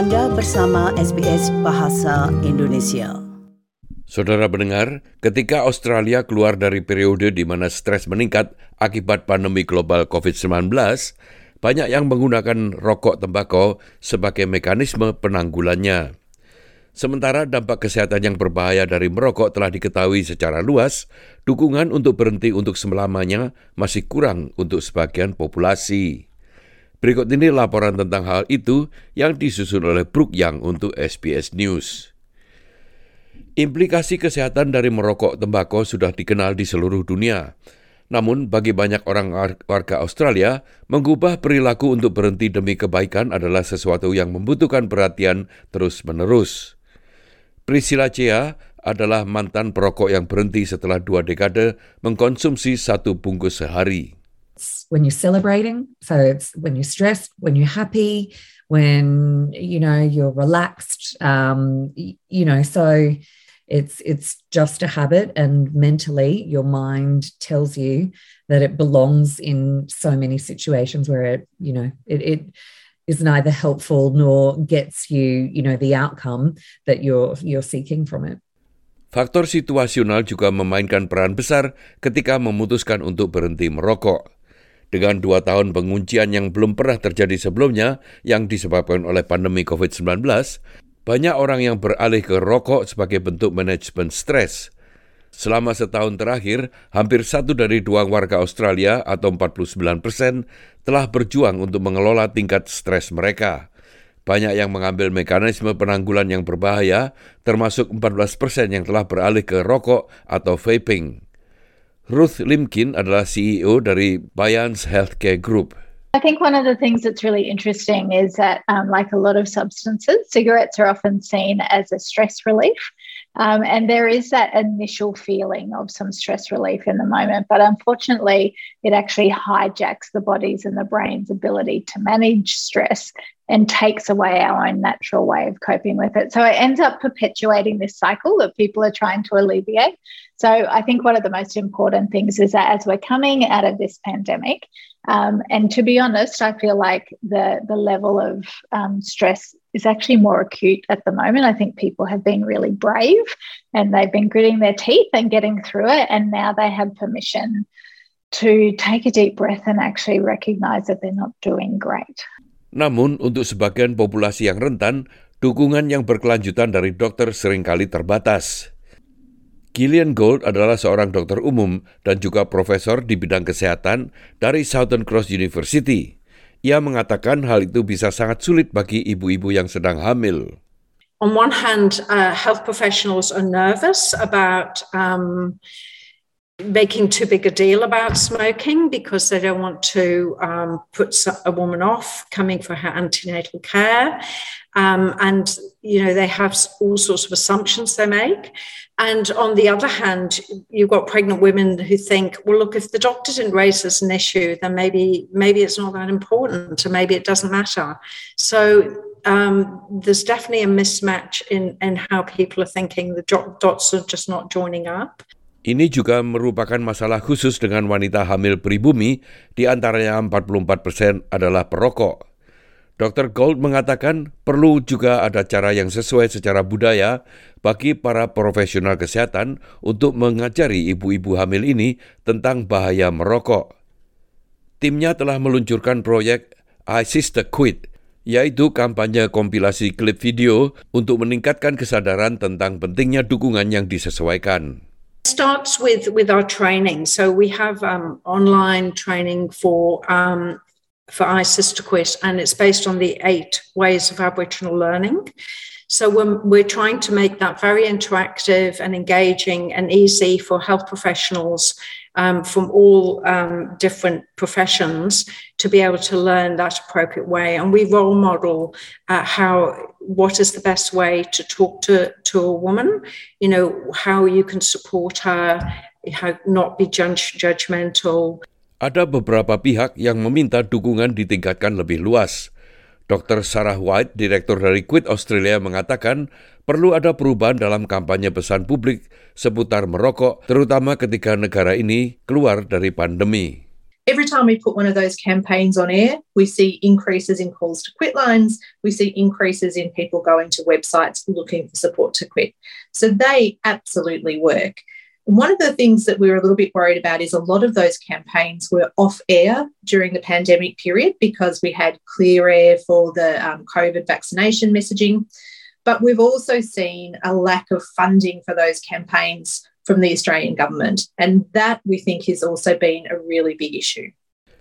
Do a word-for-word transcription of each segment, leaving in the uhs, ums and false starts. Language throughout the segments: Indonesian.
Anda bersama S B S Bahasa Indonesia. Saudara pendengar, ketika Australia keluar dari periode di mana stres meningkat akibat pandemi global covid sembilan belas, banyak yang menggunakan rokok tembakau sebagai mekanisme penanggulannya. Sementara dampak kesehatan yang berbahaya dari merokok telah diketahui secara luas, dukungan untuk berhenti untuk selamanya masih kurang untuk sebagian populasi. Berikut ini laporan tentang hal itu yang disusun oleh Brooke Young untuk S B S News. Implikasi kesehatan dari merokok tembakau sudah dikenal di seluruh dunia. Namun bagi banyak orang warga Australia, mengubah perilaku untuk berhenti demi kebaikan adalah sesuatu yang membutuhkan perhatian terus-menerus. Priscilla Chea adalah mantan perokok yang berhenti setelah dua dekade mengkonsumsi satu bungkus sehari. When you're celebrating, so it's when you're stressed, when you're happy, when, you know, you're relaxed, um, you know, so it's it's just a habit, and mentally your mind tells you that it belongs in so many situations where it, you know, it, it is neither helpful nor gets you, you know, the outcome that you're you're seeking from it. Faktor situasional juga memainkan peran besar ketika memutuskan untuk berhenti merokok. Dengan dua tahun penguncian yang belum pernah terjadi sebelumnya yang disebabkan oleh pandemi covid sembilan belas, banyak orang yang beralih ke rokok sebagai bentuk manajemen stres. Selama setahun terakhir, hampir satu dari dua warga Australia atau empat puluh sembilan persen telah berjuang untuk mengelola tingkat stres mereka. Banyak yang mengambil mekanisme penanggulan yang berbahaya, termasuk empat belas persen yang telah beralih ke rokok atau vaping. Ruth Limkin adalah C E O dari Bayans Healthcare Group. I think one of the things that's really interesting is that, um, like a lot of substances, cigarettes are often seen as a stress relief. Um, and there is that initial feeling of some stress relief in the moment. But unfortunately, it actually hijacks the body's and the brain's ability to manage stress and takes away our own natural way of coping with it. So it ends up perpetuating this cycle that people are trying to alleviate. So I think one of the most important things is that as we're coming out of this pandemic, Um, and to be honest, I feel like the, the level of um, stress is actually more acute at the moment. I think people have been really brave and they've been gritting their teeth and getting through it. And now they have permission to take a deep breath and actually recognise that they're not doing great. Namun, untuk sebagian populasi yang rentan, dukungan yang berkelanjutan dari dokter seringkali terbatas. Gillian Gold adalah seorang dokter umum dan juga profesor di bidang kesehatan dari Southern Cross University. Ia mengatakan hal itu bisa sangat sulit bagi ibu-ibu yang sedang hamil. On one hand, uh, health professionals are nervous about um, making too big a deal about smoking because they don't want to um, put a woman off coming for her antenatal care. Um, and, you know, they have all sorts of assumptions they make. And on the other hand, you've got pregnant women who think, well, look, if the doctor didn't raise this an issue, then maybe maybe it's not that important, or maybe it doesn't matter. So um, there's definitely a mismatch in, in how people are thinking. The dots are just not joining up. Ini juga merupakan masalah khusus dengan wanita hamil pribumi, di antaranya empat puluh empat persen adalah perokok. dokter Gold mengatakan perlu juga ada cara yang sesuai secara budaya bagi para profesional kesehatan untuk mengajari ibu-ibu hamil ini tentang bahaya merokok. Timnya telah meluncurkan proyek I Sister Quit, yaitu kampanye kompilasi klip video untuk meningkatkan kesadaran tentang pentingnya dukungan yang disesuaikan. It starts with, with our training. So we have um, online training for um, for I Sister Quit, and it's based on the eight ways of Aboriginal learning. So we're, we're trying to make that very interactive and engaging and easy for health professionals um, from all um, different professions to be able to learn that appropriate way. And we role model uh, how, what is the best way to talk to, to a woman, you know, how you can support her, how not be judge, judgmental. Ada beberapa pihak yang meminta dukungan ditingkatkan lebih luas. dokter Sarah White, direktur dari Quit Australia, mengatakan perlu ada perubahan dalam kampanye pesan publik seputar merokok, terutama ketika negara ini keluar dari pandemi. Every time we put one of those campaigns on air, we see increases in calls to quit lines. We see increases in people going to websites looking for support to quit. So they absolutely work. And one of the things that we were a little bit worried about is a lot of those campaigns were off air during the pandemic period because we had clear air for the um, COVID vaccination messaging. But we've also seen a lack of funding for those campaigns from the Australian government, and that we think has also been a really big issue.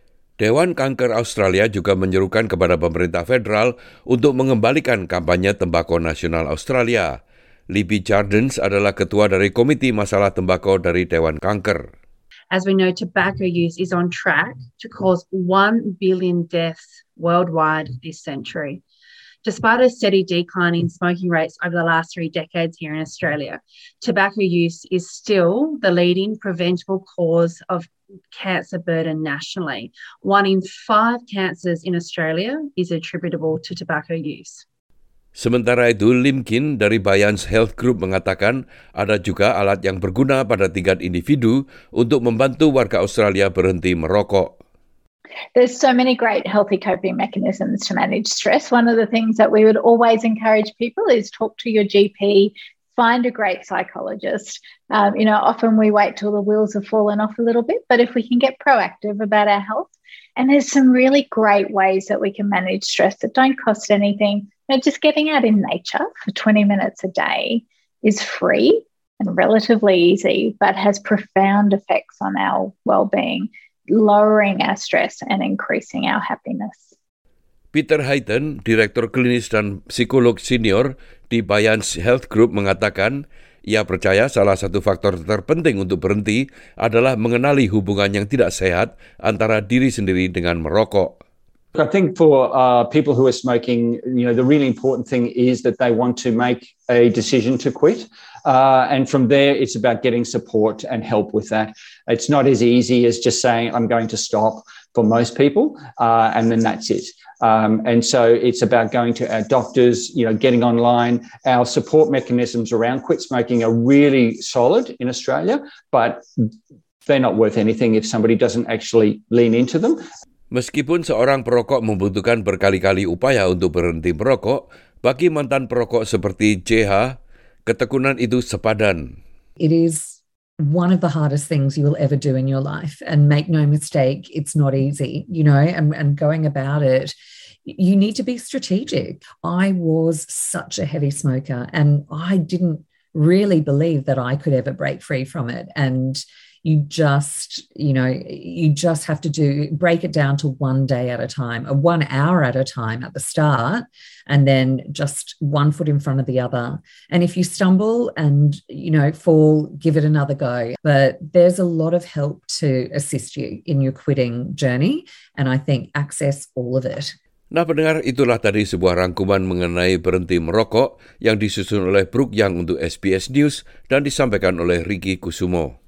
Dewan Kanker Australia juga menyerukan kepada pemerintah federal untuk mengembalikan kampanye tembakau nasional Australia. Libby Jardins adalah ketua dari Komiti Masalah Tembakau dari Dewan Kanker. As we know, tobacco use is on track to cause one billion deaths worldwide this century. Despite a steady decline in smoking rates over the last three decades here in Australia, tobacco use is still the leading preventable cause of cancer burden nationally. One in five cancers in Australia is attributable to tobacco use. Sementara itu, Lim Kin dari Bayans Health Group mengatakan ada juga alat yang berguna pada tingkat individu untuk membantu warga Australia berhenti merokok. There's so many great healthy coping mechanisms to manage stress. One of the things that we would always encourage people is talk to your G P, find a great psychologist. Um, you know, often we wait till the wheels have fallen off a little bit, but if we can get proactive about our health, and there's some really great ways that we can manage stress that don't cost anything. You know, just getting out in nature for twenty minutes a day is free and relatively easy, but has profound effects on our well-being, lowering our stress and increasing our happiness. Peter Hayton, Direktur Klinis dan Psikolog Senior di Bayans Health Group mengatakan, ia percaya salah satu faktor terpenting untuk berhenti adalah mengenali hubungan yang tidak sehat antara diri sendiri dengan merokok. I think for uh, people who are smoking, you know, the really important thing is that they want to make a decision to quit. Uh, and from there, it's about getting support and help with that. It's not as easy as just saying, I'm going to stop for most people, uh, and then that's it. Um, and so it's about going to our doctors, you know, getting online. Our support mechanisms around quit smoking are really solid in Australia, but they're not worth anything if somebody doesn't actually lean into them. Meskipun seorang perokok membutuhkan berkali-kali upaya untuk berhenti merokok, bagi mantan perokok seperti J H, ketekunan itu sepadan. It is one of the hardest things you will ever do in your life, and make no mistake, it's not easy, you know, and, and going about it, you need to be strategic. I was such a heavy smoker and I didn't really believe that I could ever break free from it. And you just, you know, you just have to do, break it down to one day at a time, or one hour at a time at the start, and then just one foot in front of the other. And if you stumble and, you know, fall, give it another go. But there's a lot of help to assist you in your quitting journey. And I think access all of it. Nah pendengar, itulah tadi sebuah rangkuman mengenai berhenti merokok yang disusun oleh Brooke Young untuk S B S News dan disampaikan oleh Ricky Kusumo.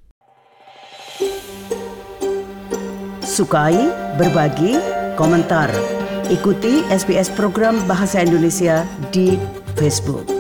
Sukai, berbagi, komentar. Ikuti S B S program Bahasa Indonesia di Facebook.